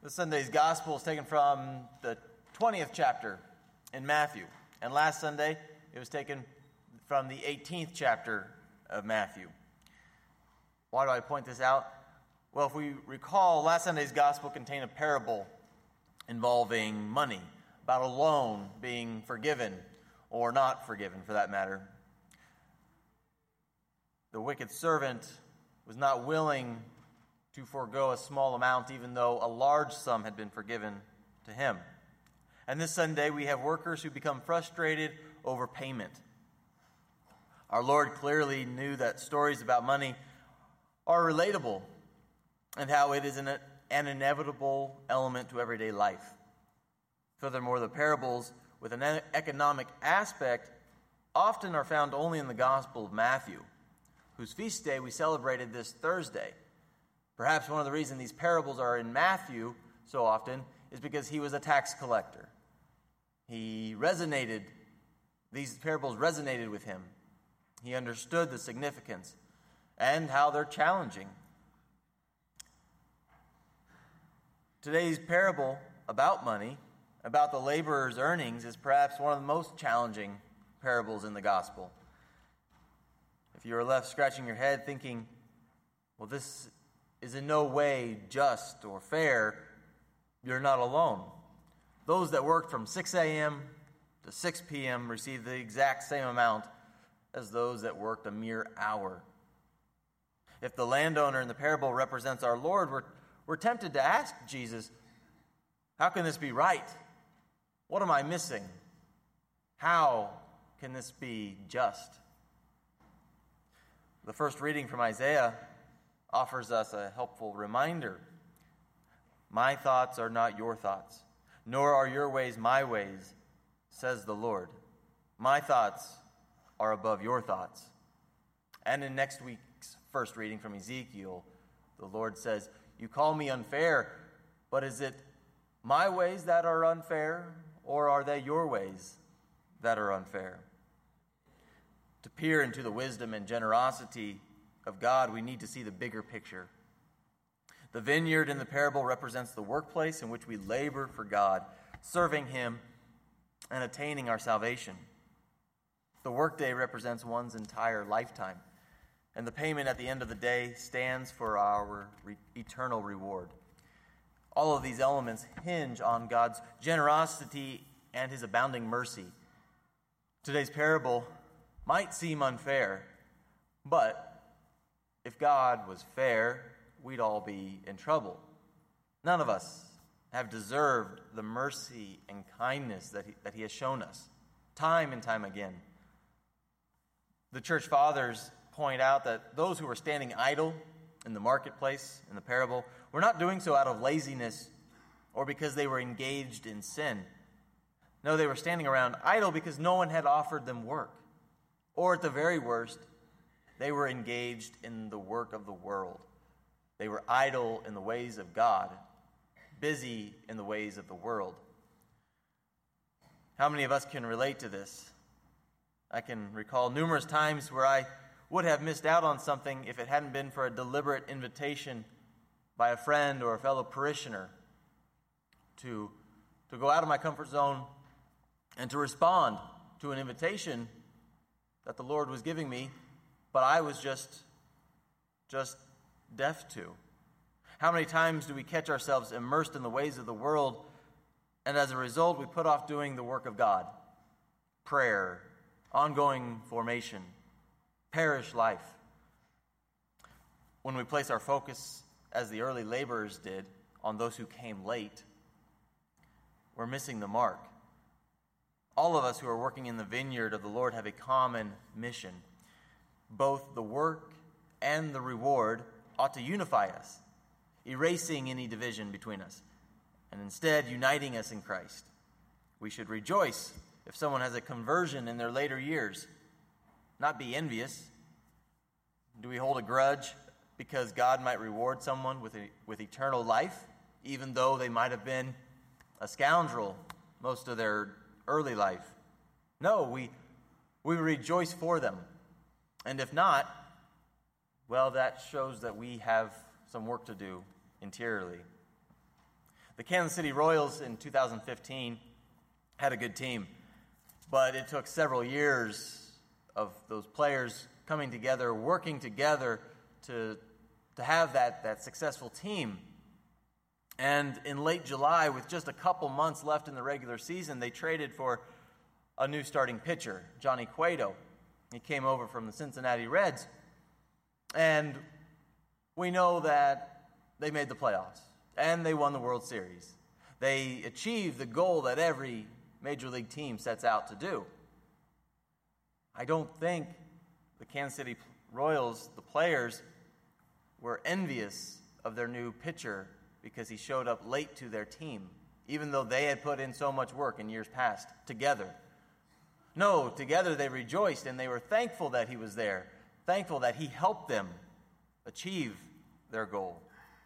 This Sunday's gospel is taken from the 20th chapter in Matthew. And last Sunday, it was taken from the 18th chapter of Matthew. Why do I point this out? Well, if we recall, last Sunday's gospel contained a parable involving money, about a loan being forgiven or not forgiven, for that matter. The wicked servant was not willing to forego a small amount, even though a large sum had been forgiven to him. And this Sunday, we have workers who become frustrated over payment. Our Lord clearly knew that stories about money are relatable and how it is an inevitable element to everyday life. Furthermore, the parables with an economic aspect often are found only in the Gospel of Matthew, whose feast day we celebrated this Thursday. Perhaps one of the reasons these parables are in Matthew so often is because he was a tax collector. These parables resonated with him. He understood the significance and how they're challenging. Today's parable about money, about the laborer's earnings, is perhaps one of the most challenging parables in the gospel. If you are left scratching your head thinking, well, this is in no way just or fair, you're not alone. Those that worked from 6 a.m. to 6 p.m. received the exact same amount as those that worked a mere hour. If the landowner in the parable represents our Lord, we're tempted to ask Jesus, how can this be right? What am I missing? How can this be just? The first reading from Isaiah offers us a helpful reminder. My thoughts are not your thoughts, nor are your ways my ways, says the Lord. My thoughts are above your thoughts. And in next week's first reading from Ezekiel, the Lord says, you call me unfair, but is it my ways that are unfair, or are they your ways that are unfair? To peer into the wisdom and generosity of God, we need to see the bigger picture. The vineyard in the parable represents the workplace in which we labor for God, serving Him and attaining our salvation. The workday represents one's entire lifetime, and the payment at the end of the day stands for our eternal reward. All of these elements hinge on God's generosity and His abounding mercy. Today's parable might seem unfair, but if God was fair, we'd all be in trouble. None of us have deserved the mercy and kindness that He has shown us, time and time again. The church fathers point out that those who were standing idle in the marketplace, in the parable, were not doing so out of laziness or because they were engaged in sin. No, they were standing around idle because no one had offered them work. Or at the very worst, they were engaged in the work of the world. They were idle in the ways of God, busy in the ways of the world. How many of us can relate to this? I can recall numerous times where I would have missed out on something if it hadn't been for a deliberate invitation by a friend or a fellow parishioner to go out of my comfort zone and to respond to an invitation that the Lord was giving me, but I was just deaf to. How many times do we catch ourselves immersed in the ways of the world, and as a result, we put off doing the work of God? Prayer, ongoing formation, parish life. When we place our focus, as the early laborers did, on those who came late, we're missing the mark. All of us who are working in the vineyard of the Lord have a common mission. Both the work and the reward ought to unify us, erasing any division between us, and instead uniting us in Christ. We should rejoice if someone has a conversion in their later years, not be envious. Do we hold a grudge because God might reward someone with eternal life, even though they might have been a scoundrel most of their early life? No, we rejoice for them. And if not, well, that shows that we have some work to do interiorly. The Kansas City Royals in 2015 had a good team, but it took several years of those players coming together, working together to have that successful team. And in late July, with just a couple months left in the regular season, they traded for a new starting pitcher, Johnny Cueto. He came over from the Cincinnati Reds. And we know that they made the playoffs, and they won the World Series. They achieved the goal that every Major League team sets out to do. I don't think the Kansas City Royals, the players, were envious of their new pitcher because he showed up late to their team, even though they had put in so much work in years past together. No, together they rejoiced, and they were thankful that he was there, thankful that he helped them achieve their goal.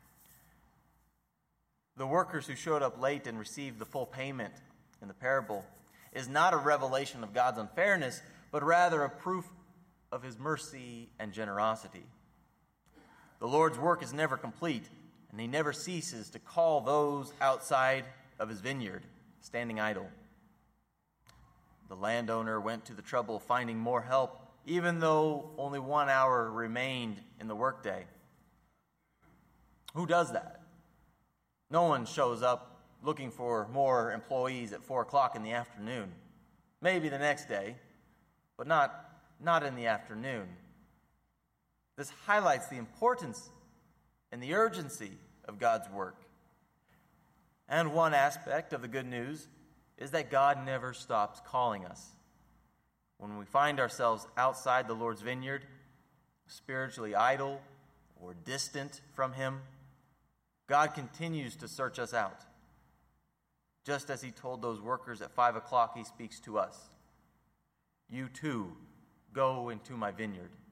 The workers who showed up late and received the full payment in the parable is not a revelation of God's unfairness, but rather a proof of his mercy and generosity. The Lord's work is never complete, and he never ceases to call those outside of his vineyard standing idle. The landowner went to the trouble of finding more help, even though only 1 hour remained in the workday. Who does that? No one shows up looking for more employees at 4 o'clock in the afternoon. Maybe the next day, but not in the afternoon. This highlights the importance and the urgency of God's work. And one aspect of the good news is that God never stops calling us. When we find ourselves outside the Lord's vineyard, spiritually idle or distant from him, God continues to search us out. Just as he told those workers at 5 o'clock, he speaks to us. You too, go into my vineyard.